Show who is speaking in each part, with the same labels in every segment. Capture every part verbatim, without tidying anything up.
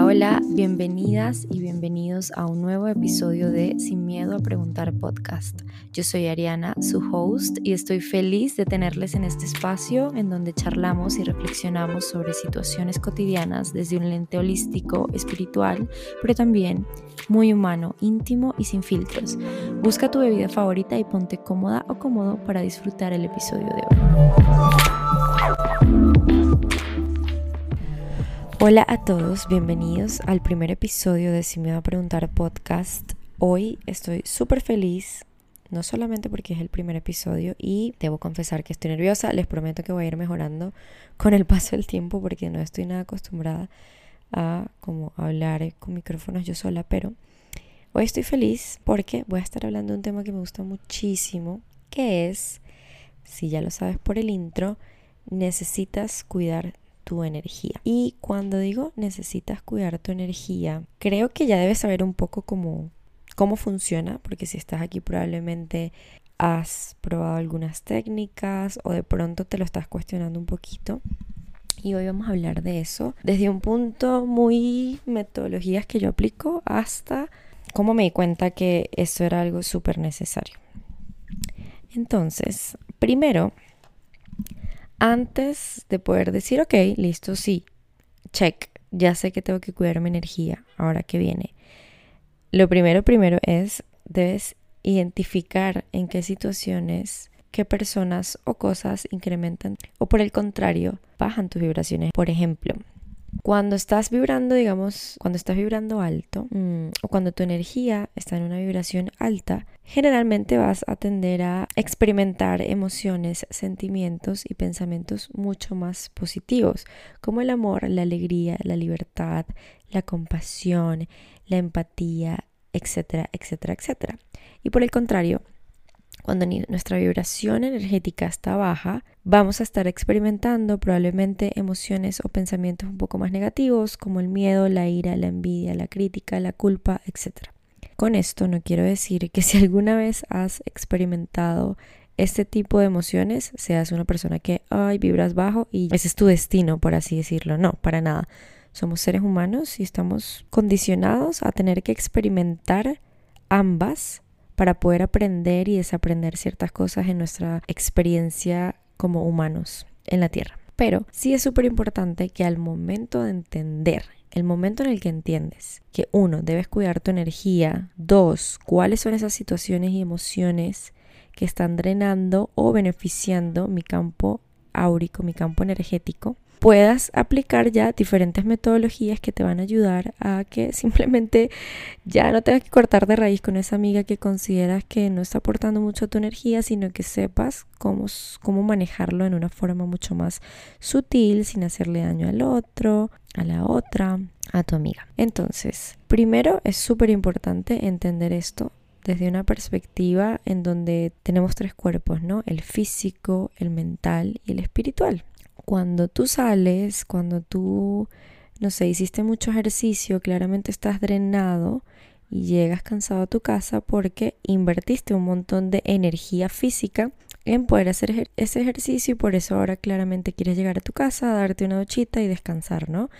Speaker 1: Hola, bienvenidas y bienvenidos a un nuevo episodio de Sin Miedo a Preguntar Podcast. Yo soy Ariana, su host, y estoy feliz de tenerles en este espacio en donde charlamos y reflexionamos sobre situaciones cotidianas desde un lente holístico, espiritual, pero también muy humano, íntimo y sin filtros. Busca tu bebida favorita y ponte cómoda o cómodo para disfrutar el episodio de hoy. Hola a todos, bienvenidos al primer episodio de Sin Miedo a Preguntar Podcast. Hoy estoy súper feliz, no solamente porque es el primer episodio y debo confesar que estoy nerviosa. Les prometo que voy a ir mejorando con el paso del tiempo porque no estoy nada acostumbrada a como hablar con micrófonos yo sola, pero hoy estoy feliz porque voy a estar hablando de un tema que me gusta muchísimo, que es, si ya lo sabes por el intro, necesitas cuidar tu energía. Y cuando digo necesitas cuidar tu energía, creo que ya debes saber un poco cómo, cómo funciona, porque si estás aquí probablemente has probado algunas técnicas o de pronto te lo estás cuestionando un poquito. Y hoy vamos a hablar de eso desde un punto muy metodologías que yo aplico hasta cómo me di cuenta que eso era algo súper necesario. Entonces, primero, antes de poder decir, ok, listo, sí, check, ya sé que tengo que cuidar mi energía, ahora que viene. Lo primero, primero es, debes identificar en qué situaciones, qué personas o cosas incrementan o por el contrario, bajan tus vibraciones. Por ejemplo, cuando estás vibrando, digamos, cuando estás vibrando alto mmm, o cuando tu energía está en una vibración alta, generalmente vas a tender a experimentar emociones, sentimientos y pensamientos mucho más positivos, como el amor, la alegría, la libertad, la compasión, la empatía, etcétera, etcétera, etcétera. Y por el contrario, cuando nuestra vibración energética está baja, vamos a estar experimentando probablemente emociones o pensamientos un poco más negativos como el miedo, la ira, la envidia, la crítica, la culpa, etcétera. Con esto no quiero decir que si alguna vez has experimentado este tipo de emociones, seas una persona que, ay, vibras bajo y ese es tu destino, por así decirlo. No, para nada. Somos seres humanos y estamos condicionados a tener que experimentar ambas para poder aprender y desaprender ciertas cosas en nuestra experiencia como humanos en la Tierra. Pero sí es súper importante que al momento de entender, el momento en el que entiendes que uno, debes cuidar tu energía, dos, cuáles son esas situaciones y emociones que están drenando o beneficiando mi campo áurico, mi campo energético, puedas aplicar ya diferentes metodologías que te van a ayudar a que simplemente ya no tengas que cortar de raíz con esa amiga que consideras que no está aportando mucho a tu energía, sino que sepas cómo, cómo manejarlo en una forma mucho más sutil, sin hacerle daño al otro, a la otra, a tu amiga. Entonces, primero es súper importante entender esto desde una perspectiva en donde tenemos tres cuerpos, ¿no? El físico, el mental y el espiritual. Cuando tú sales, cuando tú, no sé, hiciste mucho ejercicio, claramente estás drenado y llegas cansado a tu casa porque invertiste un montón de energía física en poder hacer ejer- ese ejercicio y por eso ahora claramente quieres llegar a tu casa, darte una duchita y descansar, ¿no?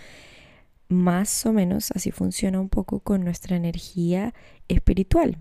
Speaker 1: Más o menos así funciona un poco con nuestra energía espiritual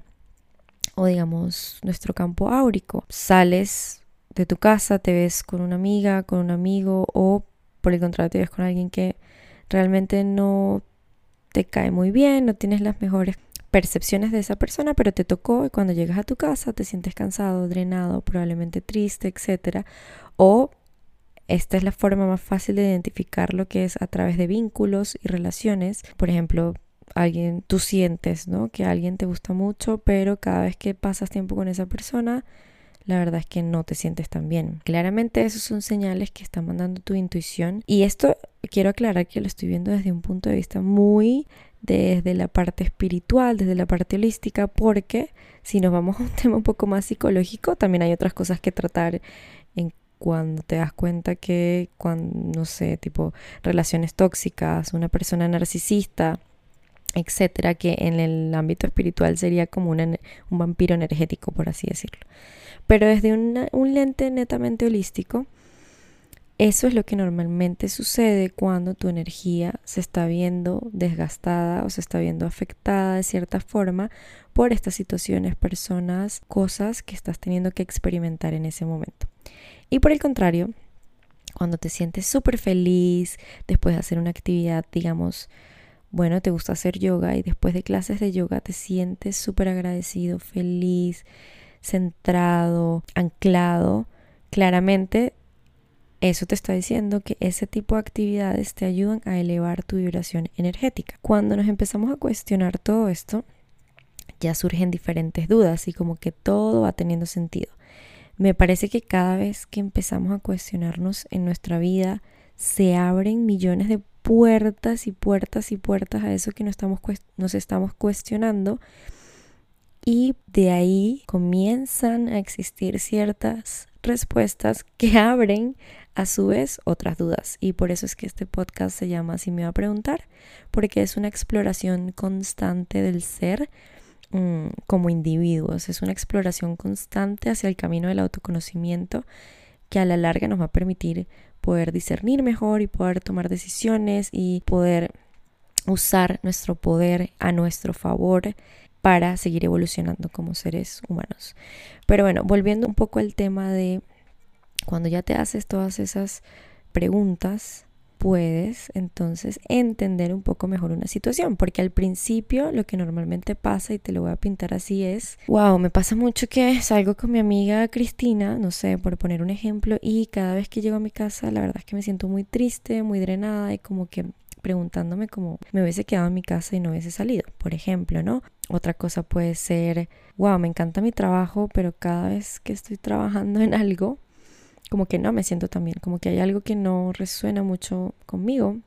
Speaker 1: o digamos nuestro campo áurico. Sales de tu casa, te ves con una amiga, con un amigo o por el contrario te ves con alguien que realmente no te cae muy bien, no tienes las mejores percepciones de esa persona, pero te tocó y cuando llegas a tu casa te sientes cansado, drenado, probablemente triste, etcétera. O esta es la forma más fácil de identificar lo que es a través de vínculos y relaciones. Por ejemplo, alguien, tú sientes, ¿no? que alguien te gusta mucho, pero cada vez que pasas tiempo con esa persona, la verdad es que no te sientes tan bien. Claramente esos son señales que está mandando tu intuición. Y esto quiero aclarar que lo estoy viendo desde un punto de vista muy desde la parte espiritual, desde la parte holística, porque si nos vamos a un tema un poco más psicológico, también hay otras cosas que tratar en cuando te das cuenta que, cuando, no sé, tipo relaciones tóxicas, una persona narcisista, etcétera, que en el ámbito espiritual sería como una, un vampiro energético, por así decirlo. Pero desde una, un lente netamente holístico, Eso es lo que normalmente sucede cuando tu energía se está viendo desgastada o se está viendo afectada de cierta forma por estas situaciones, personas, cosas que estás teniendo que experimentar en ese momento. Y por el contrario, cuando te sientes súper feliz después de hacer una actividad, digamos, bueno, te gusta hacer yoga y después de clases de yoga te sientes súper agradecido, feliz, centrado, anclado, claramente eso te está diciendo que ese tipo de actividades te ayudan a elevar tu vibración energética. Cuando nos empezamos a cuestionar todo esto, ya surgen diferentes dudas y como que todo va teniendo sentido. Me parece que cada vez que empezamos a cuestionarnos en nuestra vida, se abren millones de puertas y puertas y puertas a eso que nos estamos, nos estamos cuestionando. Y de ahí comienzan a existir ciertas respuestas que abren a su vez otras dudas. Y por eso es que este podcast se llama Así me va a preguntar, porque es una exploración constante del ser mmm, como individuos. Es una exploración constante hacia el camino del autoconocimiento que a la larga nos va a permitir poder discernir mejor y poder tomar decisiones y poder usar nuestro poder a nuestro favor para seguir evolucionando como seres humanos. Pero bueno, volviendo un poco al tema de cuando ya te haces todas esas preguntas, puedes entonces entender un poco mejor una situación, porque al principio lo que normalmente pasa, y te lo voy a pintar así, es, wow, me pasa mucho que salgo con mi amiga Cristina, no sé, por poner un ejemplo, y cada vez que llego a mi casa, la verdad es que me siento muy triste, muy drenada y como que preguntándome cómo me hubiese quedado en mi casa y no hubiese salido, por ejemplo, ¿no? Otra cosa puede ser, wow, me encanta mi trabajo, pero cada vez que estoy trabajando en algo, como que no me siento tan bien, como que hay algo que no resuena mucho conmigo.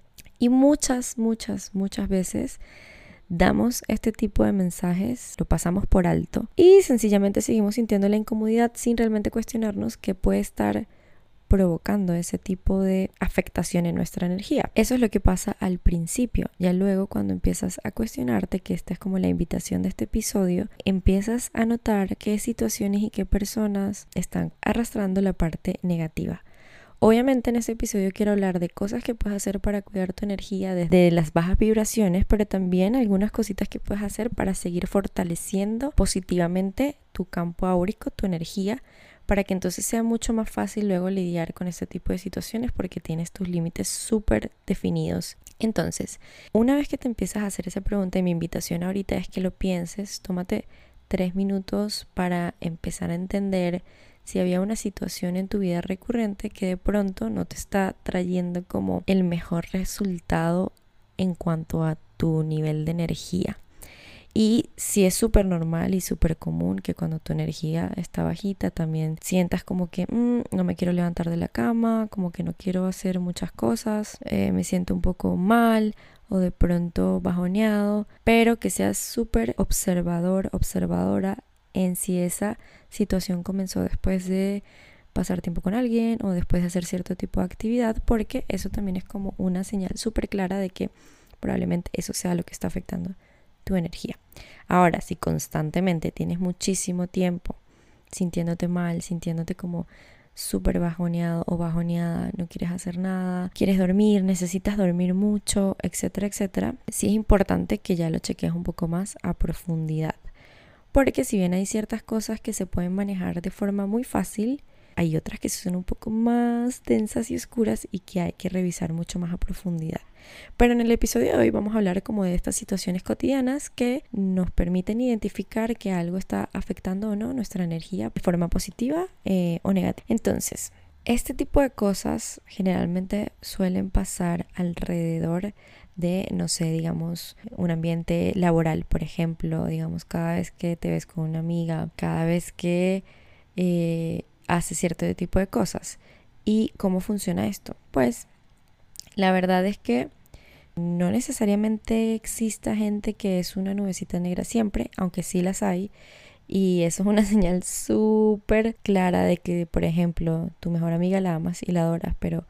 Speaker 1: Y muchas, muchas, muchas veces damos este tipo de mensajes, lo pasamos por alto y sencillamente seguimos sintiendo la incomodidad sin realmente cuestionarnos qué puede estar provocando ese tipo de afectación en nuestra energía. Eso es lo que pasa al principio. Ya luego, cuando empiezas a cuestionarte, que esta es como la invitación de este episodio, empiezas a notar qué situaciones y qué personas están arrastrando la parte negativa. Obviamente en este episodio quiero hablar de cosas que puedes hacer para cuidar tu energía desde las bajas vibraciones, pero también algunas cositas que puedes hacer para seguir fortaleciendo positivamente tu campo áurico, tu energía, para que entonces sea mucho más fácil luego lidiar con este tipo de situaciones porque tienes tus límites súper definidos. Entonces, una vez que te empiezas a hacer esa pregunta, y mi invitación ahorita es que lo pienses, tómate tres minutos para empezar a entender si había una situación en tu vida recurrente que de pronto no te está trayendo como el mejor resultado en cuanto a tu nivel de energía. Y sí es súper normal y súper común que cuando tu energía está bajita también sientas como que mmm, no me quiero levantar de la cama, como que no quiero hacer muchas cosas, eh, me siento un poco mal o de pronto bajoneado, pero que seas súper observador, observadora en si esa situación comenzó después de pasar tiempo con alguien o después de hacer cierto tipo de actividad, porque eso también es como una señal súper clara de que probablemente eso sea lo que está afectando tu energía. Ahora, si constantemente tienes muchísimo tiempo sintiéndote mal, sintiéndote como súper bajoneado o bajoneada, no quieres hacer nada, quieres dormir, necesitas dormir mucho, etcétera, etcétera, sí es importante que ya lo cheques un poco más a profundidad. Porque si bien hay ciertas cosas que se pueden manejar de forma muy fácil, hay otras que son un poco más densas y oscuras y que hay que revisar mucho más a profundidad. Pero en el episodio de hoy vamos a hablar como de estas situaciones cotidianas que nos permiten identificar que algo está afectando o no nuestra energía de forma positiva eh, o negativa. Entonces, este tipo de cosas generalmente suelen pasar alrededor de, no sé, digamos, un ambiente laboral, por ejemplo, digamos, cada vez que te ves con una amiga, cada vez que eh, haces cierto tipo de cosas. ¿Y cómo funciona esto? Pues la verdad es que no necesariamente exista gente que es una nubecita negra siempre, aunque sí las hay. Y eso es una señal súper clara de que, por ejemplo, tu mejor amiga la amas y la adoras, pero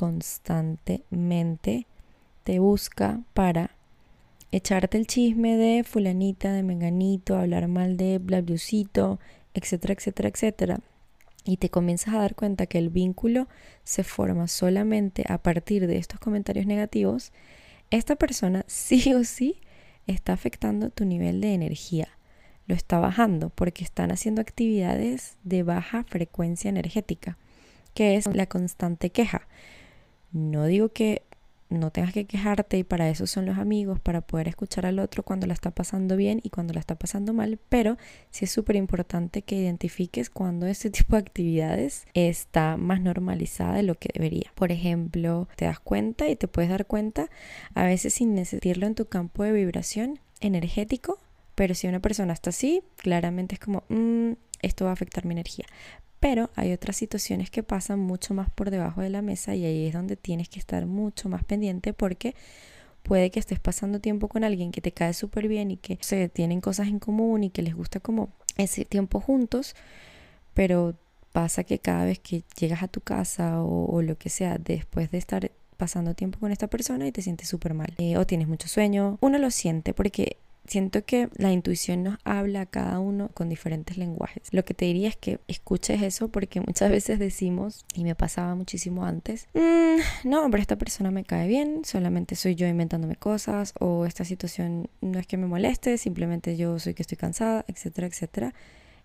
Speaker 1: constantemente te busca para echarte el chisme de fulanita, de menganito, hablar mal de blablusito, etcétera, etcétera, etcétera. y te comienzas a dar cuenta que el vínculo se forma solamente a partir de estos comentarios negativos, esta persona sí o sí está afectando tu nivel de energía. Lo está bajando porque están haciendo actividades de baja frecuencia energética, que es la constante queja. No digo que no tengas que quejarte, y para eso son los amigos, para poder escuchar al otro cuando la está pasando bien y cuando la está pasando mal, pero sí es súper importante que identifiques cuando este tipo de actividades está más normalizada de lo que debería. Por ejemplo, te das cuenta y te puedes dar cuenta a veces sin necesitarlo en tu campo de vibración energético, pero si una persona está así, claramente es como, mmm, esto va a afectar mi energía. Pero hay otras situaciones que pasan mucho más por debajo de la mesa y ahí es donde tienes que estar mucho más pendiente, porque puede que estés pasando tiempo con alguien que te cae súper bien y que se tienen cosas en común y que les gusta como ese tiempo juntos, pero pasa que cada vez que llegas a tu casa o, o lo que sea, después de estar pasando tiempo con esta persona y te sientes súper mal, eh, o tienes mucho sueño, uno lo siente porque siento que la intuición nos habla a cada uno con diferentes lenguajes. Lo que te diría es que escuches eso, porque muchas veces decimos, y me pasaba muchísimo antes, mmm, no, pero esta persona me cae bien, solamente soy yo inventándome cosas, o esta situación no es que me moleste, simplemente yo soy que estoy cansada, etcétera, etcétera.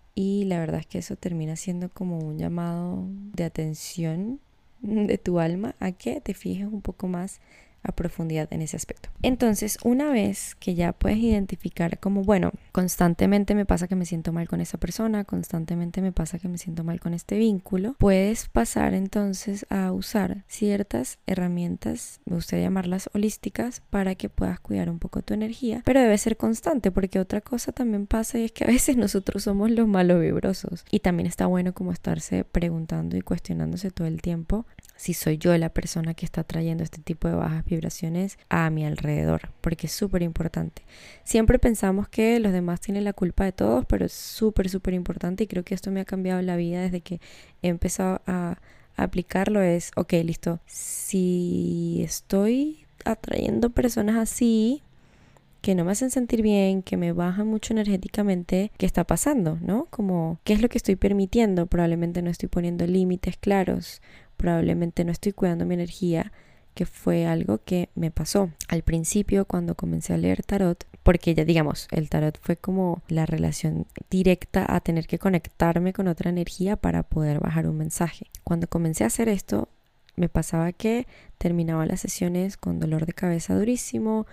Speaker 1: Y la verdad es que eso termina siendo como un llamado de atención de tu alma a que te fijes un poco más a profundidad en ese aspecto. Entonces, una vez que ya puedes identificar como, bueno, constantemente me pasa que me siento mal con esa persona, constantemente me pasa que me siento mal con este vínculo, puedes pasar entonces a usar ciertas herramientas, me gustaría llamarlas holísticas, para que puedas cuidar un poco tu energía, pero debe ser constante, porque otra cosa también pasa y es que a veces nosotros somos los malos vibrosos, y también está bueno como estarse preguntando y cuestionándose todo el tiempo si soy yo la persona que está trayendo este tipo de bajas vibraciones a mi alrededor, porque es súper importante. Siempre pensamos que los demás tienen la culpa de todos, pero es súper, súper importante, y creo que esto me ha cambiado la vida desde que he empezado a, a aplicarlo. Es, ok, listo, si estoy atrayendo personas así, que no me hacen sentir bien, que me bajan mucho energéticamente, ¿qué está pasando? ¿No? Como, ¿qué es lo que estoy permitiendo? Probablemente no estoy poniendo límites claros, probablemente no estoy cuidando mi energía, que fue algo que me pasó al principio cuando comencé a leer tarot, porque ya digamos, el tarot fue como la relación directa a tener que conectarme con otra energía para poder bajar un mensaje. Cuando comencé a hacer esto, me pasaba que terminaba las sesiones con dolor de cabeza durísimo,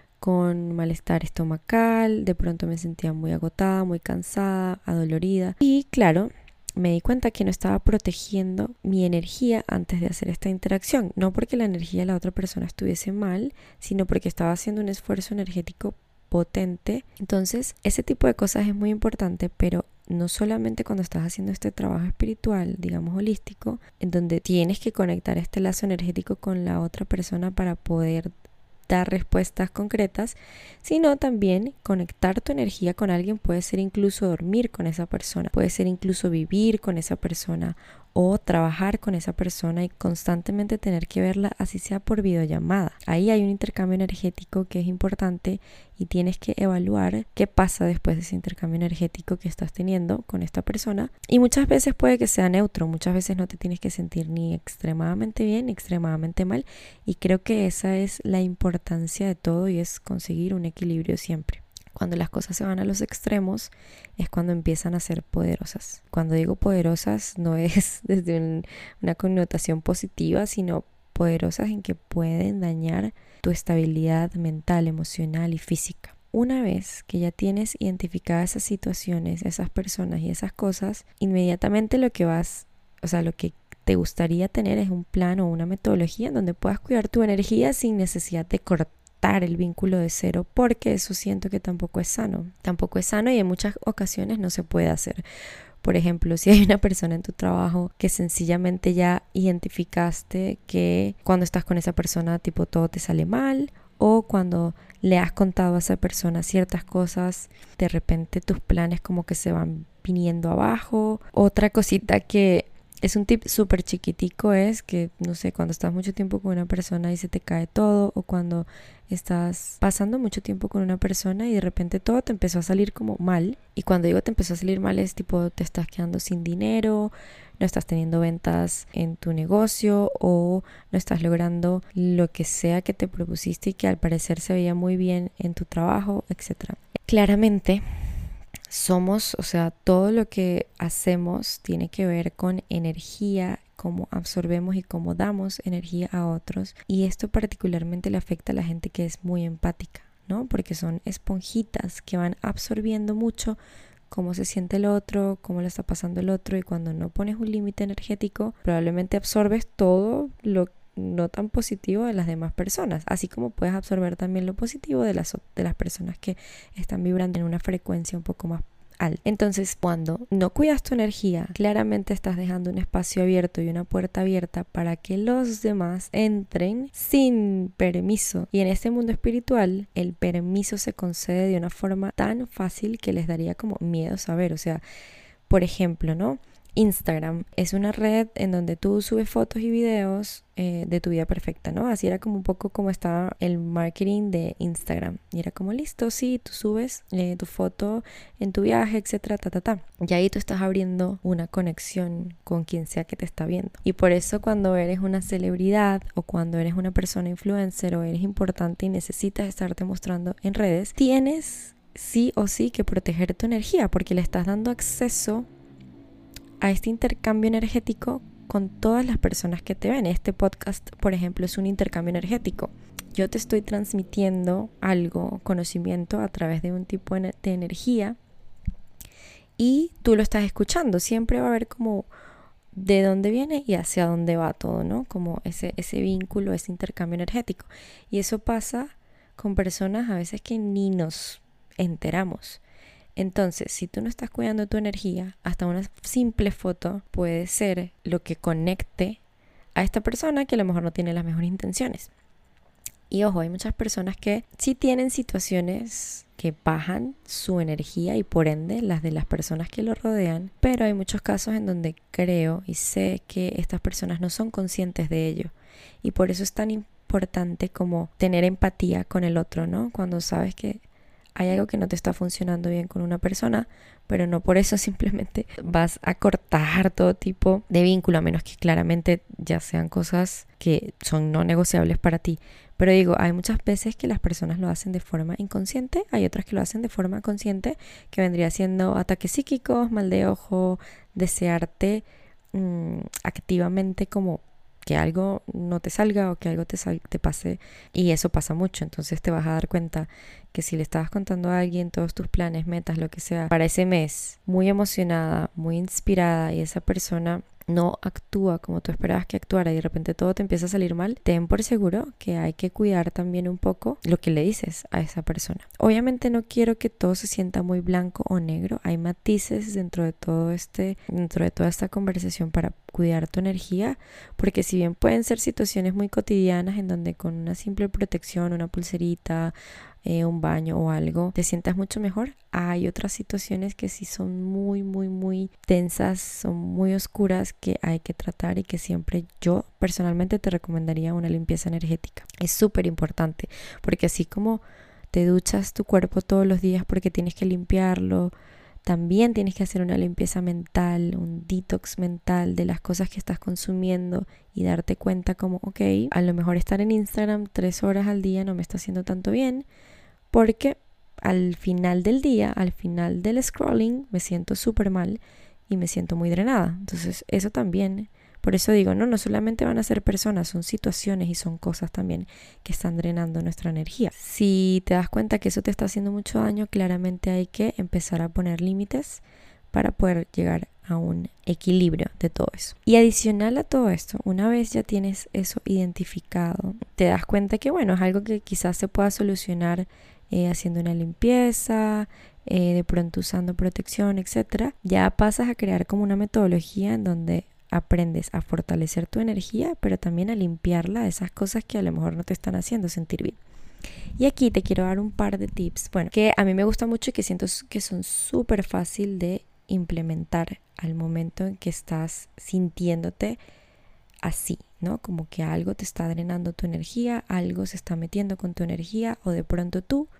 Speaker 1: con malestar estomacal, de pronto me sentía muy agotada, muy cansada, adolorida, y claro, me di cuenta que no estaba protegiendo mi energía antes de hacer esta interacción, no porque la energía de la otra persona estuviese mal, sino porque estaba haciendo un esfuerzo energético potente. Entonces, ese tipo de cosas es muy importante, pero no solamente cuando estás haciendo este trabajo espiritual, digamos holístico, en donde tienes que conectar este lazo energético con la otra persona para poder dar respuestas concretas, sino también conectar tu energía con alguien. Puede ser incluso dormir con esa persona, puede ser incluso vivir con esa persona o trabajar con esa persona y constantemente tener que verla, así sea por videollamada. Ahí hay un intercambio energético que es importante y tienes que evaluar qué pasa después de ese intercambio energético que estás teniendo con esta persona, y muchas veces puede que sea neutro, muchas veces no te tienes que sentir ni extremadamente bien ni extremadamente mal, y creo que esa es la importancia de todo, y es conseguir un equilibrio siempre. Cuando las cosas se van a los extremos es cuando empiezan a ser poderosas. Cuando digo poderosas no es desde un, una connotación positiva, sino poderosas en que pueden dañar tu estabilidad mental, emocional y física. Una vez que ya tienes identificadas esas situaciones, esas personas y esas cosas, inmediatamente lo que vas, o sea, lo que te gustaría tener es un plan o una metodología en donde puedas cuidar tu energía sin necesidad de cortar el vínculo de cero, porque eso siento que tampoco es sano. Tampoco es sano y en muchas ocasiones no se puede hacer. Por ejemplo, si hay una persona en tu trabajo que sencillamente ya identificaste que cuando estás con esa persona tipo todo te sale mal, o cuando le has contado a esa persona ciertas cosas, de repente tus planes como que se van viniendo abajo. Otra cosita que es un tip súper chiquitico es que, no sé, cuando estás mucho tiempo con una persona y se te cae todo, o cuando estás pasando mucho tiempo con una persona y de repente todo te empezó a salir como mal. Y cuando digo te empezó a salir mal es tipo te estás quedando sin dinero, no estás teniendo ventas en tu negocio o no estás logrando lo que sea que te propusiste y que al parecer se veía muy bien en tu trabajo, etcétera. Claramente somos, o sea, todo lo que hacemos tiene que ver con energía, cómo absorbemos y cómo damos energía a otros, y esto particularmente le afecta a la gente que es muy empática, ¿no? Porque son esponjitas que van absorbiendo mucho cómo se siente el otro, cómo le está pasando el otro, y cuando no pones un límite energético, probablemente absorbes todo lo no tan positivo de las demás personas, así como puedes absorber también lo positivo de las, de las personas que están vibrando en una frecuencia un poco más alta. Entonces, cuando no cuidas tu energía, claramente estás dejando un espacio abierto y una puerta abierta para que los demás entren sin permiso. Y en este mundo espiritual, el permiso se concede de una forma tan fácil que les daría como miedo saber. O sea, por ejemplo, ¿no? Instagram es una red en donde tú subes fotos y videos eh, de tu vida perfecta, ¿no? Así era como un poco como estaba el marketing de Instagram. Y era como, listo, sí, tú subes eh, tu foto en tu viaje, etcétera, ta, ta, ta. Y ahí tú estás abriendo una conexión con quien sea que te está viendo. Y por eso cuando eres una celebridad o cuando eres una persona influencer o eres importante y necesitas estarte mostrando en redes, tienes sí o sí que proteger tu energía porque le estás dando acceso a este intercambio energético con todas las personas que te ven. Este podcast, por ejemplo, es un intercambio energético. Yo te estoy transmitiendo algo, conocimiento a través de un tipo de energía y tú lo estás escuchando. Siempre va a haber como de dónde viene y hacia dónde va todo, ¿no? Como ese, ese vínculo, ese intercambio energético. Y eso pasa con personas a veces que ni nos enteramos. Entonces, si tú no estás cuidando tu energía, hasta una simple foto puede ser lo que conecte a esta persona que a lo mejor no tiene las mejores intenciones. Y ojo, hay muchas personas que sí tienen situaciones que bajan su energía y por ende las de las personas que lo rodean, pero hay muchos casos en donde creo y sé que estas personas no son conscientes de ello. Y por eso es tan importante como tener empatía con el otro, ¿no? Cuando sabes que hay algo que no te está funcionando bien con una persona, pero no por eso simplemente vas a cortar todo tipo de vínculo, a menos que claramente ya sean cosas que son no negociables para ti. Pero digo, hay muchas veces que las personas lo hacen de forma inconsciente, hay otras que lo hacen de forma consciente, que vendría siendo ataques psíquicos, mal de ojo, desearte mmm, activamente como que algo no te salga o que algo te, sal- te pase, y eso pasa mucho. Entonces te vas a dar cuenta que si le estabas contando a alguien todos tus planes, metas, lo que sea, para ese mes, muy emocionada, muy inspirada, y esa persona no actúa como tú esperabas que actuara y de repente todo te empieza a salir mal, ten por seguro que hay que cuidar también un poco lo que le dices a esa persona. Obviamente no quiero que todo se sienta muy blanco o negro, hay matices dentro de todo este, dentro de toda esta conversación para cuidar tu energía, porque si bien pueden ser situaciones muy cotidianas en donde con una simple protección, una pulserita, Eh, un baño o algo, te sientas mucho mejor, hay otras situaciones que sí son muy, muy, muy tensas, son muy oscuras, que hay que tratar y que siempre yo personalmente te recomendaría una limpieza energética. Es súper importante porque así como te duchas tu cuerpo todos los días porque tienes que limpiarlo, también tienes que hacer una limpieza mental, un detox mental de las cosas que estás consumiendo y darte cuenta como, ok, a lo mejor estar en Instagram tres horas al día no me está haciendo tanto bien, porque al final del día, al final del scrolling, me siento súper mal y me siento muy drenada. Entonces eso también, por eso digo, no, no solamente van a ser personas, son situaciones y son cosas también que están drenando nuestra energía. Si te das cuenta que eso te está haciendo mucho daño, claramente hay que empezar a poner límites para poder llegar a un equilibrio de todo eso. Y adicional a todo esto, una vez ya tienes eso identificado, te das cuenta que bueno, es algo que quizás se pueda solucionar eh, haciendo una limpieza, eh, de pronto usando protección, etcétera. Ya pasas a crear como una metodología en donde aprendes a fortalecer tu energía, pero también a limpiarla de esas cosas que a lo mejor no te están haciendo sentir bien. Y aquí te quiero dar un par de tips, bueno, que a mí me gusta mucho y que siento que son súper fácil de implementar al momento en que estás sintiéndote así, ¿no? Como que algo te está drenando tu energía, algo se está metiendo con tu energía, o de pronto tú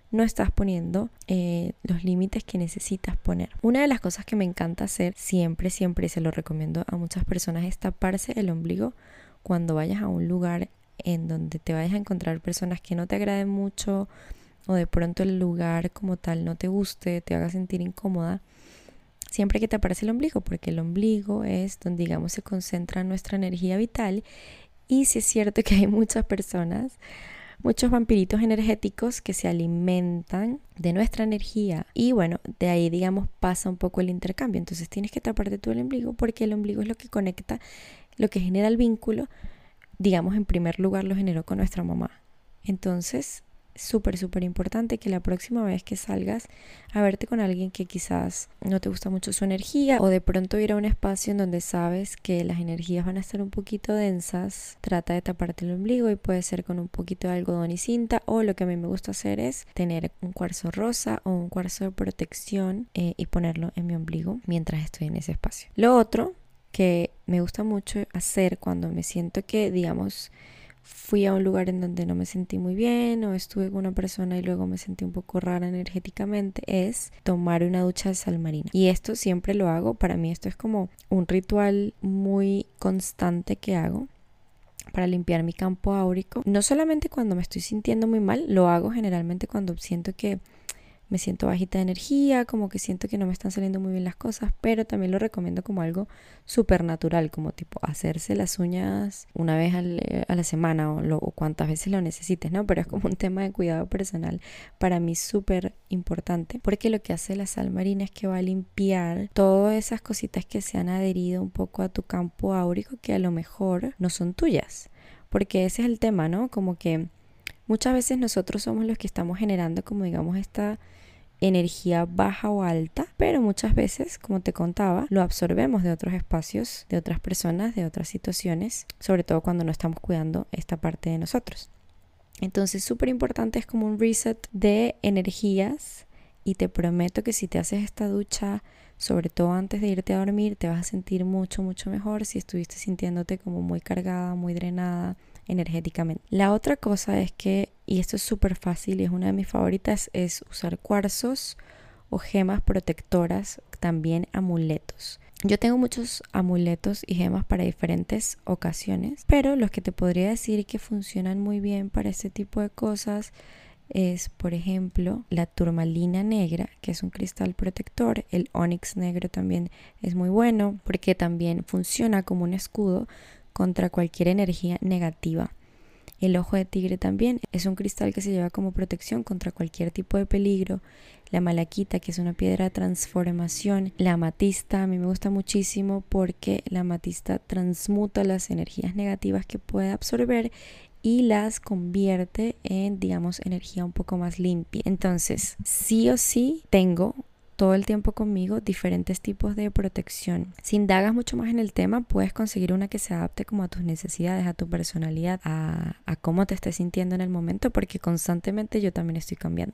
Speaker 1: no estás poniendo eh, los límites que necesitas poner. Una de las cosas que me encanta hacer siempre, siempre, y se lo recomiendo a muchas personas, es taparse el ombligo cuando vayas a un lugar en donde te vayas a encontrar personas que no te agraden mucho, o de pronto el lugar como tal no te guste, te haga sentir incómoda. Siempre que te aparece el ombligo, porque el ombligo es donde, digamos, se concentra nuestra energía vital. Y sí es cierto que hay muchas personas, muchos vampiritos energéticos que se alimentan de nuestra energía. Y bueno, de ahí, digamos, pasa un poco el intercambio. Entonces tienes que taparte tú el ombligo, porque el ombligo es lo que conecta, lo que genera el vínculo. Digamos, en primer lugar lo generó con nuestra mamá. Entonces, súper, súper importante que la próxima vez que salgas a verte con alguien que quizás no te gusta mucho su energía, o de pronto ir a un espacio en donde sabes que las energías van a estar un poquito densas, trata de taparte el ombligo, y puede ser con un poquito de algodón y cinta, o lo que a mí me gusta hacer es tener un cuarzo rosa o un cuarzo de protección eh, y ponerlo en mi ombligo mientras estoy en ese espacio. Lo otro que me gusta mucho hacer cuando me siento que, digamos, fui a un lugar en donde no me sentí muy bien, o estuve con una persona y luego me sentí un poco rara energéticamente, es tomar una ducha de sal marina. Y esto siempre lo hago, para mí esto es como un ritual muy constante que hago para limpiar mi campo áurico. No solamente cuando me estoy sintiendo muy mal, lo hago generalmente cuando siento que me siento bajita de energía, como que siento que no me están saliendo muy bien las cosas, pero también lo recomiendo como algo súper natural, como tipo hacerse las uñas una vez al, a la semana, o, lo, o cuantas veces lo necesites, ¿no? Pero es como un tema de cuidado personal para mí súper importante, porque lo que hace la sal marina es que va a limpiar todas esas cositas que se han adherido un poco a tu campo áurico, que a lo mejor no son tuyas, porque ese es el tema, ¿no? Como que muchas veces nosotros somos los que estamos generando, como digamos, esta energía baja o alta, pero muchas veces, como te contaba, lo absorbemos de otros espacios, de otras personas, de otras situaciones, sobre todo cuando no estamos cuidando esta parte de nosotros. Entonces, súper importante, es como un reset de energías, y te prometo que si te haces esta ducha, sobre todo antes de irte a dormir, te vas a sentir mucho, mucho mejor si estuviste sintiéndote como muy cargada, muy drenada energéticamente. La otra cosa es que, y esto es súper fácil y es una de mis favoritas, es usar cuarzos o gemas protectoras, también amuletos. Yo tengo muchos amuletos y gemas para diferentes ocasiones, pero los que te podría decir que funcionan muy bien para este tipo de cosas es, por ejemplo, la turmalina negra, que es un cristal protector. El ónix negro también es muy bueno, porque también funciona como un escudo contra cualquier energía negativa. El ojo de tigre también es un cristal que se lleva como protección contra cualquier tipo de peligro. La malaquita, que es una piedra de transformación. La amatista, a mí me gusta muchísimo porque la amatista transmuta las energías negativas que puede absorber y las convierte en, digamos, energía un poco más limpia. Entonces, sí o sí tengo todo el tiempo conmigo diferentes tipos de protección. Si indagas mucho más en el tema, puedes conseguir una que se adapte como a tus necesidades, a tu personalidad, a, a cómo te estés sintiendo en el momento, porque constantemente yo también estoy cambiando.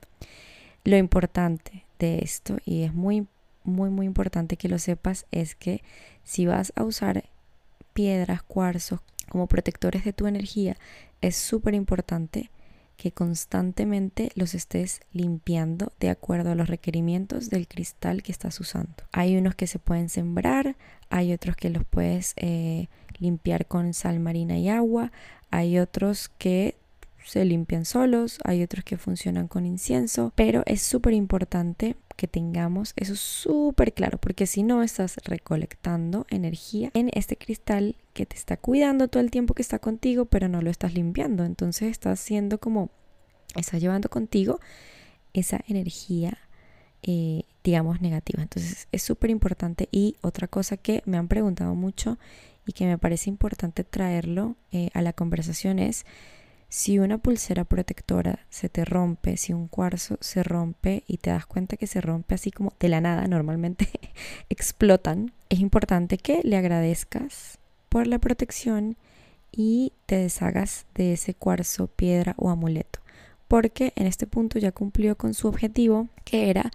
Speaker 1: Lo importante de esto, y es muy, muy, muy importante que lo sepas, es que si vas a usar piedras, cuarzos como protectores de tu energía, es súper importante que constantemente los estés limpiando de acuerdo a los requerimientos del cristal que estás usando. Hay unos que se pueden sembrar, hay otros que los puedes eh, limpiar con sal marina y agua, hay otros que se limpian solos, hay otros que funcionan con incienso, pero es súper importante que tengamos eso súper claro, porque si no estás recolectando energía en este cristal que te está cuidando todo el tiempo que está contigo, pero no lo estás limpiando. Entonces estás haciendo como, estás llevando contigo esa energía eh, digamos negativa. Entonces es súper importante. Y otra cosa que me han preguntado mucho y que me parece importante traerlo eh, a la conversación es: si una pulsera protectora se te rompe, si un cuarzo se rompe y te das cuenta que se rompe así como de la nada, normalmente explotan, es importante que le agradezcas por la protección y te deshagas de ese cuarzo, piedra o amuleto, porque en este punto ya cumplió con su objetivo, que era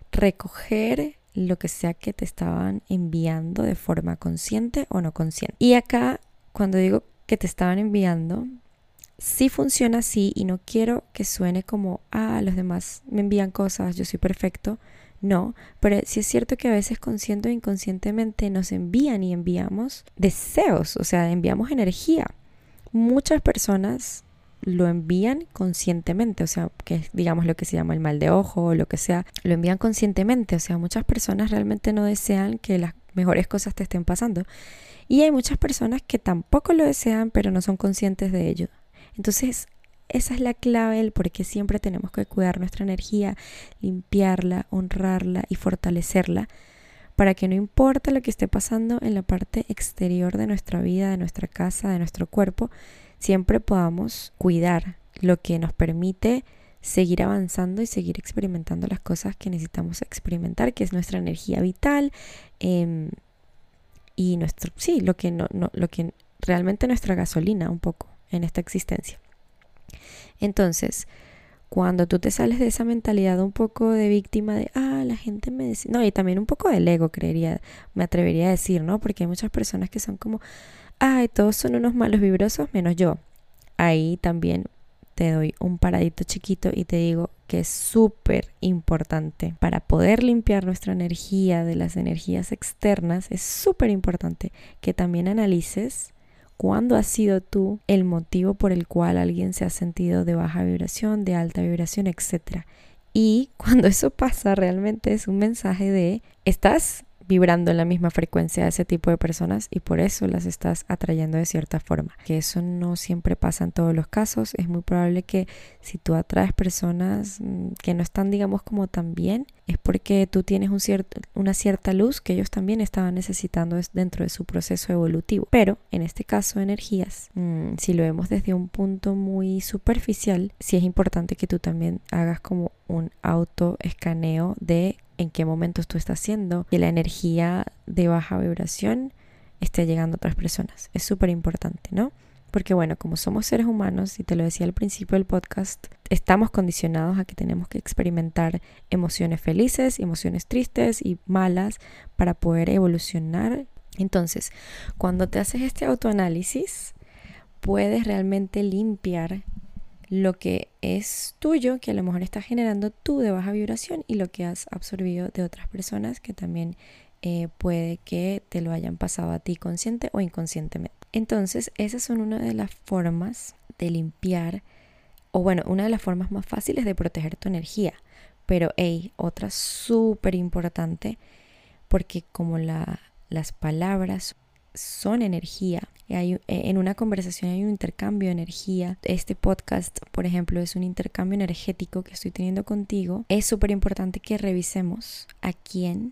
Speaker 1: recoger lo que sea que te estaban enviando de forma consciente o no consciente. Y acá, cuando digo que te estaban enviando, sí funciona así y no quiero que suene como, ah, los demás me envían cosas, yo soy perfecto. No, pero sí es cierto que a veces consciente o inconscientemente nos envían y enviamos deseos, o sea, enviamos energía. Muchas personas lo envían conscientemente, o sea, que es, digamos, lo que se llama el mal de ojo o lo que sea, lo envían conscientemente, o sea, muchas personas realmente no desean que las mejores cosas te estén pasando. Y hay muchas personas que tampoco lo desean, pero no son conscientes de ello. Entonces, esa es la clave del por qué siempre tenemos que cuidar nuestra energía, limpiarla, honrarla y fortalecerla, para que no importa lo que esté pasando en la parte exterior de nuestra vida, de nuestra casa, de nuestro cuerpo, siempre podamos cuidar lo que nos permite seguir avanzando y seguir experimentando las cosas que necesitamos experimentar, que es nuestra energía vital, eh, y nuestro, sí, lo que no, no, lo que realmente nuestra gasolina un poco en esta existencia. Entonces, cuando tú te sales de esa mentalidad un poco de víctima de, ah, la gente me dice, no, y también un poco del ego, creería, me atrevería a decir, ¿no? Porque hay muchas personas que son como, ay, todos son unos malos vibrosos menos yo. Ahí también te doy un paradito chiquito y te digo que es súper importante para poder limpiar nuestra energía de las energías externas. Es súper importante que también analices cuándo has sido tú el motivo por el cual alguien se ha sentido de baja vibración, de alta vibración, etcétera. Y cuando eso pasa, realmente es un mensaje de estás vibrando en la misma frecuencia de ese tipo de personas y por eso las estás atrayendo de cierta forma. Que eso no siempre pasa en todos los casos. Es muy probable que si tú atraes personas que no están, digamos, como tan bien, es porque tú tienes un cierto, una cierta luz que ellos también estaban necesitando dentro de su proceso evolutivo. Pero en este caso, energías, mmm, si lo vemos desde un punto muy superficial, sí es importante que tú también hagas como un autoescaneo de en qué momentos tú estás haciendo que la energía de baja vibración esté llegando a otras personas. Es súper importante, ¿no? Porque bueno, como somos seres humanos, y te lo decía al principio del podcast, estamos condicionados a que tenemos que experimentar emociones felices, emociones tristes y malas para poder evolucionar. Entonces, cuando te haces este autoanálisis, puedes realmente limpiar lo que es tuyo, que a lo mejor estás generando tú de baja vibración, y lo que has absorbido de otras personas que también eh, puede que te lo hayan pasado a ti consciente o inconscientemente. Entonces, esas son una de las formas de limpiar, o bueno, una de las formas más fáciles de proteger tu energía. Pero, hey, otra súper importante, porque como la, las palabras son energía, hay, en una conversación hay un intercambio de energía. Este podcast, por ejemplo, es un intercambio energético que estoy teniendo contigo. Es súper importante que revisemos a quién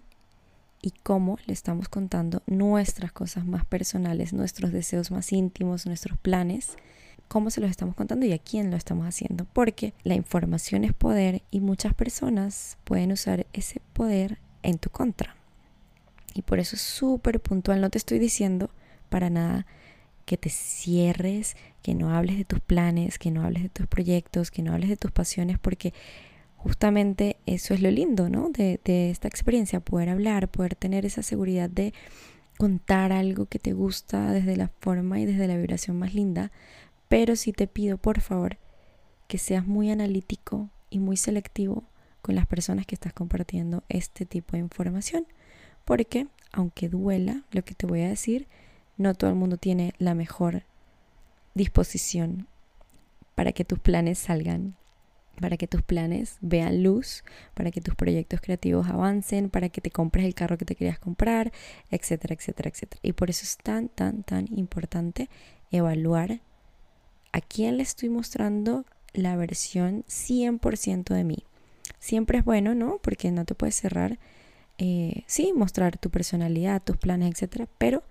Speaker 1: y cómo le estamos contando nuestras cosas más personales, nuestros deseos más íntimos, nuestros planes, cómo se los estamos contando y a quién lo estamos haciendo, porque la información es poder y muchas personas pueden usar ese poder en tu contra. Y por eso es súper puntual. No te estoy diciendo para nada que te cierres, que no hables de tus planes, que no hables de tus proyectos, que no hables de tus pasiones, porque justamente eso es lo lindo, ¿no? De, de esta experiencia, poder hablar, poder tener esa seguridad de contar algo que te gusta desde la forma y desde la vibración más linda. Pero sí te pido, por favor, que seas muy analítico y muy selectivo con las personas que estás compartiendo este tipo de información. Porque, aunque duela lo que te voy a decir, no todo el mundo tiene la mejor disposición para que tus planes salgan, para que tus planes vean luz, para que tus proyectos creativos avancen, para que te compres el carro que te querías comprar, etcétera, etcétera, etcétera. Y por eso es tan, tan, tan importante evaluar a quién le estoy mostrando la versión cien por ciento de mí. Siempre es bueno, ¿no? Porque no te puedes cerrar. Eh, sí, mostrar tu personalidad, tus planes, etcétera, pero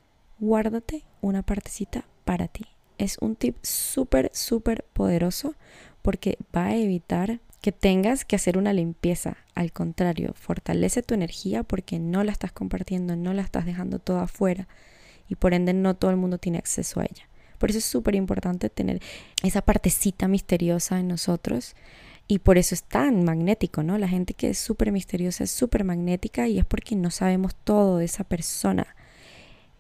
Speaker 1: guárdate una partecita para ti. Es un tip súper, súper poderoso porque va a evitar que tengas que hacer una limpieza. Al contrario, fortalece tu energía porque no la estás compartiendo, no la estás dejando toda afuera y por ende no todo el mundo tiene acceso a ella. Por eso es súper importante tener esa partecita misteriosa en nosotros. Y por eso es tan magnético, ¿no? La gente que es súper misteriosa es súper magnética y es porque no sabemos todo de esa persona.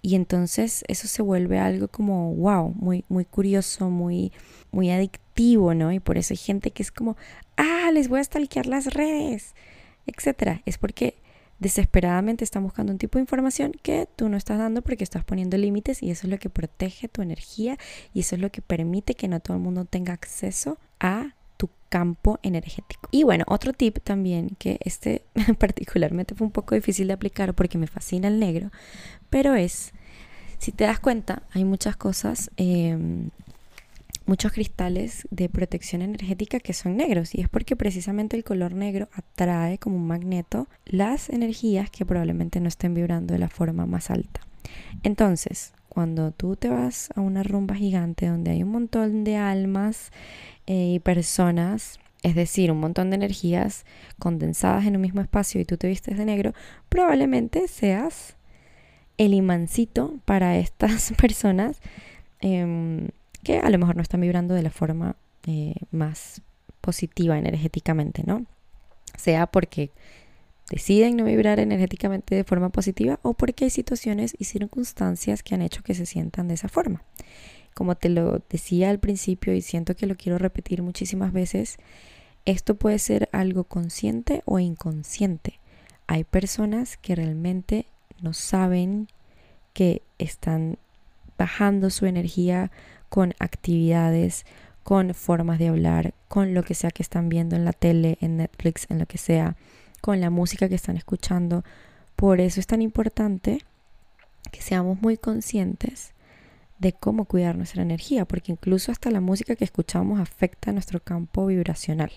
Speaker 1: Y entonces eso se vuelve algo como, wow, muy, muy curioso, muy, muy adictivo, ¿no? Y por eso hay gente que es como, ah, les voy a stalkear las redes, etcétera. Es porque desesperadamente están buscando un tipo de información que tú no estás dando porque estás poniendo límites, y eso es lo que protege tu energía y eso es lo que permite que no todo el mundo tenga acceso a tu campo energético. Y bueno, otro tip también, que este particularmente fue un poco difícil de aplicar porque me fascina el negro, pero es, si te das cuenta, hay muchas cosas, eh, muchos cristales de protección energética que son negros, y es porque precisamente el color negro atrae como un magneto las energías que probablemente no estén vibrando de la forma más alta. Entonces, cuando tú te vas a una rumba gigante donde hay un montón de almas eh, y personas, es decir, un montón de energías condensadas en un mismo espacio, y tú te vistes de negro, probablemente seas el imancito para estas personas eh, que a lo mejor no están vibrando de la forma eh, más positiva energéticamente, ¿no? Sea porque deciden no vibrar energéticamente de forma positiva o porque hay situaciones y circunstancias que han hecho que se sientan de esa forma. Como te lo decía al principio y siento que lo quiero repetir muchísimas veces, esto puede ser algo consciente o inconsciente. Hay personas que realmente no saben que están bajando su energía con actividades, con formas de hablar, con lo que sea que están viendo en la tele, en Netflix, en lo que sea, con la música que están escuchando. Por eso es tan importante que seamos muy conscientes de cómo cuidar nuestra energía, porque incluso hasta la música que escuchamos afecta nuestro campo vibracional.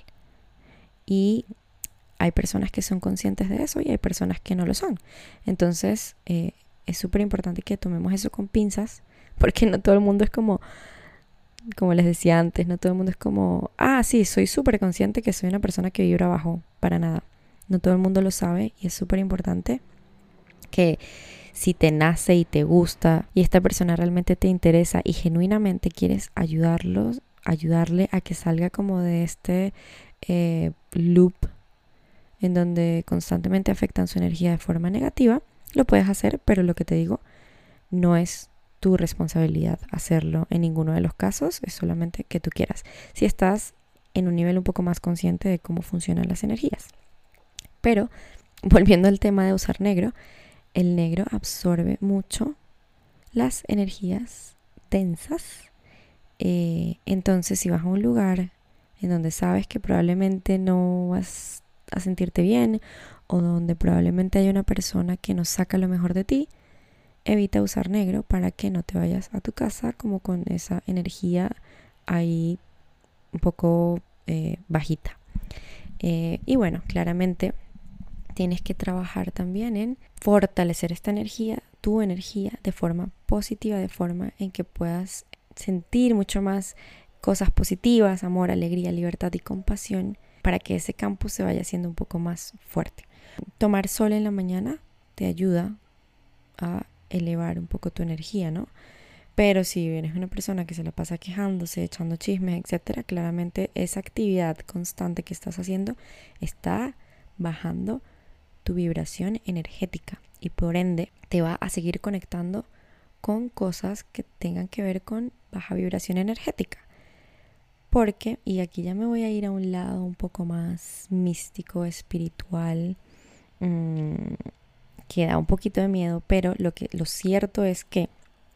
Speaker 1: Y hay personas que son conscientes de eso y hay personas que no lo son. Entonces, eh, es súper importante que tomemos eso con pinzas, porque no todo el mundo es como, como les decía antes, no todo el mundo es como, ah, sí, soy súper consciente que soy una persona que vibra bajo, para nada. No todo el mundo lo sabe, y es súper importante que si te nace y te gusta y esta persona realmente te interesa y genuinamente quieres ayudarlos, ayudarle a que salga como de este eh, loop en donde constantemente afectan su energía de forma negativa, lo puedes hacer, pero lo que te digo, no es tu responsabilidad hacerlo en ninguno de los casos, es solamente que tú quieras. Si estás en un nivel un poco más consciente de cómo funcionan las energías. Pero, volviendo al tema de usar negro, el negro absorbe mucho las energías densas. Eh, entonces, si vas a un lugar en donde sabes que probablemente no vas a sentirte bien, o donde probablemente hay una persona que no saca lo mejor de ti, evita usar negro para que no te vayas a tu casa como con esa energía ahí un poco eh, bajita. Eh, y bueno, claramente tienes que trabajar también en fortalecer esta energía, tu energía, de forma positiva, de forma en que puedas sentir mucho más cosas positivas, amor, alegría, libertad y compasión, para que ese campo se vaya haciendo un poco más fuerte. Tomar sol en la mañana te ayuda a elevar un poco tu energía, ¿no? Pero si eres una persona que se la pasa quejándose, echando chismes, etcétera, claramente esa actividad constante que estás haciendo está bajando tu vibración energética, y por ende te va a seguir conectando con cosas que tengan que ver con baja vibración energética. Porque, y aquí ya me voy a ir a un lado un poco más místico, espiritual, mmm, que da un poquito de miedo, pero lo que lo cierto es que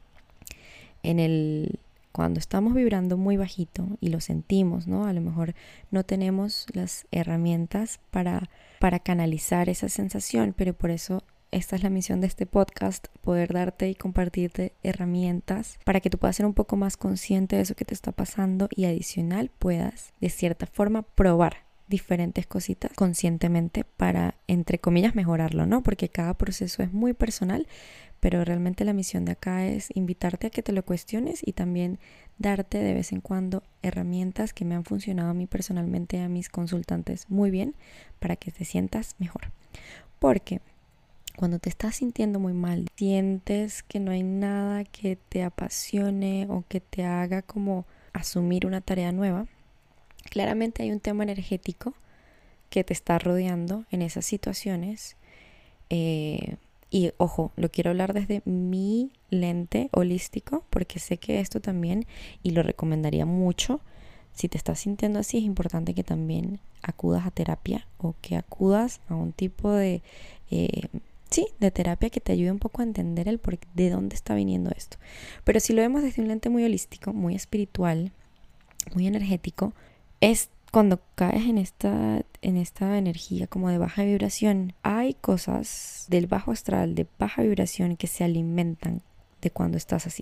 Speaker 1: en el cuando estamos vibrando muy bajito y lo sentimos, ¿no? A lo mejor no tenemos las herramientas para, para canalizar esa sensación, pero por eso esta es la misión de este podcast, poder darte y compartirte herramientas para que tú puedas ser un poco más consciente de eso que te está pasando, y adicional puedas de cierta forma probar diferentes cositas conscientemente para, entre comillas, mejorarlo, ¿no? Porque cada proceso es muy personal, pero realmente la misión de acá es invitarte a que te lo cuestiones y también darte de vez en cuando herramientas que me han funcionado a mí personalmente, a mis consultantes muy bien, para que te sientas mejor. Porque cuando te estás sintiendo muy mal, sientes que no hay nada que te apasione o que te haga como asumir una tarea nueva, claramente hay un tema energético que te está rodeando en esas situaciones. Eh, y ojo, lo quiero hablar desde mi lente holístico, porque sé que esto también, y lo recomendaría mucho, si te estás sintiendo así, es importante que también acudas a terapia o que acudas a un tipo de, eh, sí, de terapia que te ayude un poco a entender el por de dónde está viniendo esto. Pero si lo vemos desde un lente muy holístico, muy espiritual, muy energético, es cuando caes en esta, en esta energía como de baja vibración, hay cosas del bajo astral, de baja vibración, que se alimentan de cuando estás así.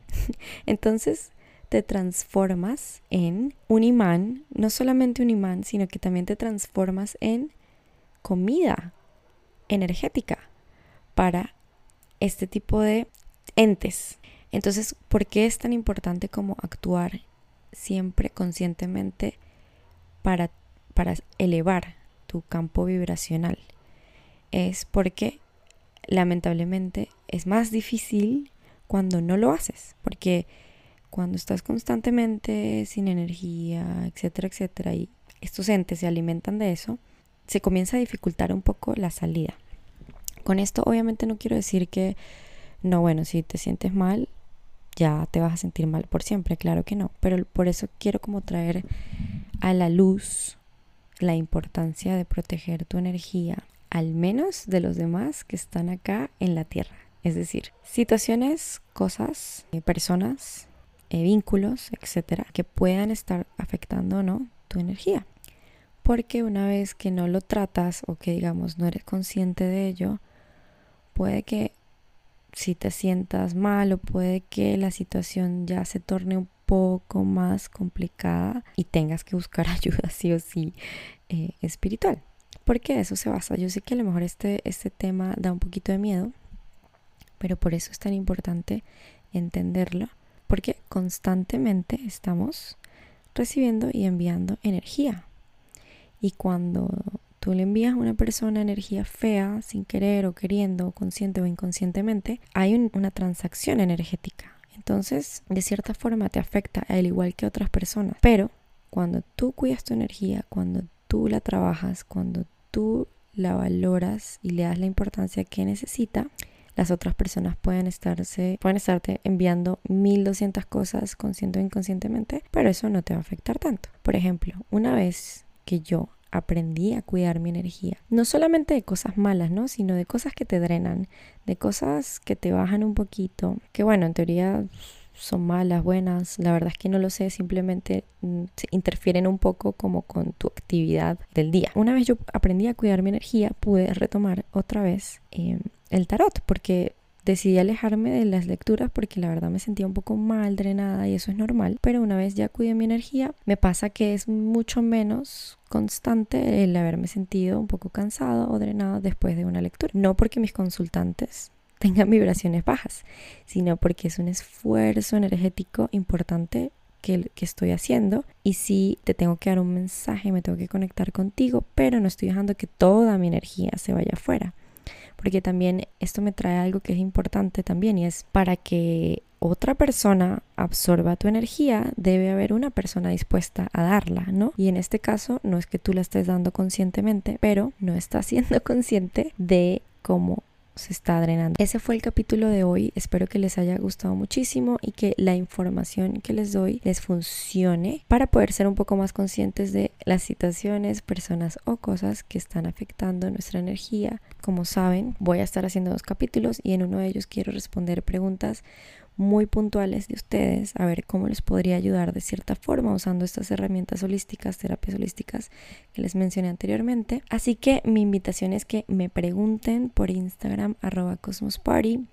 Speaker 1: Entonces te transformas en un imán, no solamente un imán, sino que también te transformas en comida energética para este tipo de entes. Entonces, ¿por qué es tan importante como actuar siempre conscientemente para, para elevar tu campo vibracional? Es porque lamentablemente es más difícil cuando no lo haces, porque cuando estás constantemente sin energía, etcétera, etcétera, y estos entes se alimentan de eso, se comienza a dificultar un poco la salida. Con esto obviamente no quiero decir que, no, bueno, si te sientes mal, ya te vas a sentir mal por siempre, claro que no, pero por eso quiero como traer a la luz la importancia de proteger tu energía, al menos de los demás que están acá en la tierra. Es decir, situaciones, cosas, eh, personas, eh, vínculos, etcétera, que puedan estar afectando o no tu energía. Porque una vez que no lo tratas o que digamos no eres consciente de ello, puede que si te sientas mal o puede que la situación ya se torne un poco más complicada y tengas que buscar ayuda sí o sí eh, espiritual. Porque de eso se basa. Yo sé que a lo mejor este, este tema da un poquito de miedo, pero por eso es tan importante entenderlo, porque constantemente estamos recibiendo y enviando energía. Y cuando tú le envías a una persona energía fea, sin querer o queriendo, consciente o inconscientemente, hay un, una transacción energética. Entonces, de cierta forma te afecta al igual que otras personas. Pero cuando tú cuidas tu energía, cuando tú la trabajas, cuando tú la valoras y le das la importancia que necesita, las otras personas pueden estarse, pueden estarte enviando mil doscientas cosas consciente o inconscientemente, pero eso no te va a afectar tanto. Por ejemplo, una vez que yo aprendí a cuidar mi energía, no solamente de cosas malas, ¿no? Sino de cosas que te drenan, de cosas que te bajan un poquito, que bueno, en teoría son malas, buenas, la verdad es que no lo sé, simplemente mm, se interfieren un poco como con tu actividad del día. Una vez yo aprendí a cuidar mi energía, pude retomar otra vez eh, el tarot, porque decidí alejarme de las lecturas porque la verdad me sentía un poco mal, drenada, y eso es normal, pero una vez ya cuidé mi energía, me pasa que es mucho menos constante el haberme sentido un poco cansado o drenado después de una lectura. No porque mis consultantes tengan vibraciones bajas, sino porque es un esfuerzo energético importante que, que estoy haciendo, y sí te tengo que dar un mensaje, me tengo que conectar contigo, pero no estoy dejando que toda mi energía se vaya afuera, porque también esto me trae algo que es importante también, y es para que otra persona absorba tu energía, debe haber una persona dispuesta a darla, ¿no? Y en este caso no es que tú la estés dando conscientemente, pero no estás siendo consciente de cómo se está drenando. Ese fue el capítulo de hoy. Espero que les haya gustado muchísimo y que la información que les doy les funcione para poder ser un poco más conscientes de las situaciones, personas o cosas que están afectando nuestra energía. Como saben, voy a estar haciendo dos capítulos y en uno de ellos quiero responder preguntas muy puntuales de ustedes, a ver cómo les podría ayudar de cierta forma usando estas herramientas holísticas, terapias holísticas que les mencioné anteriormente. Así que mi invitación es que me pregunten por Instagram arroba cosmosparty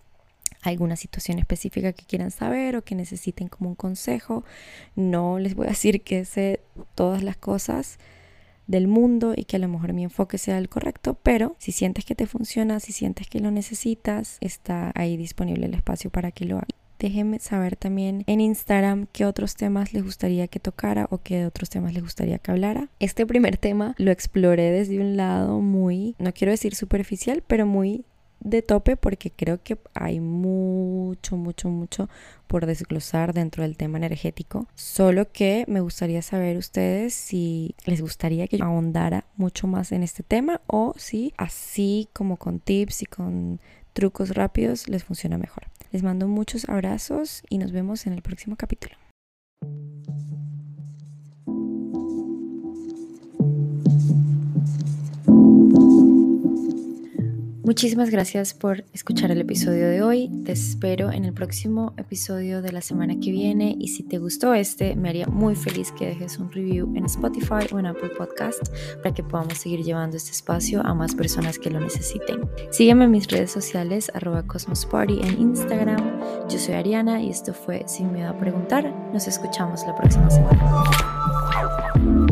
Speaker 1: alguna situación específica que quieran saber o que necesiten como un consejo. No les voy a decir que sé todas las cosas del mundo y que a lo mejor mi enfoque sea el correcto, pero si sientes que te funciona, si sientes que lo necesitas, está ahí disponible el espacio para que lo hagas. Déjenme saber también en Instagram qué otros temas les gustaría que tocara o qué otros temas les gustaría que hablara. Este primer tema lo exploré desde un lado muy, no quiero decir superficial, pero muy de tope porque creo que hay mucho, mucho, mucho por desglosar dentro del tema energético. Solo que me gustaría saber ustedes si les gustaría que yo ahondara mucho más en este tema o si así como con tips y con trucos rápidos les funciona mejor. Les mando muchos abrazos y nos vemos en el próximo capítulo. Muchísimas gracias por escuchar el episodio de hoy. Te espero en el próximo episodio de la semana que viene y si te gustó este, me haría muy feliz que dejes un review en Spotify o en Apple Podcast para que podamos seguir llevando este espacio a más personas que lo necesiten. Sígueme en mis redes sociales arroba cosmosparty en Instagram. Yo soy Ariana y esto fue Sin Miedo a Preguntar. Nos escuchamos la próxima semana.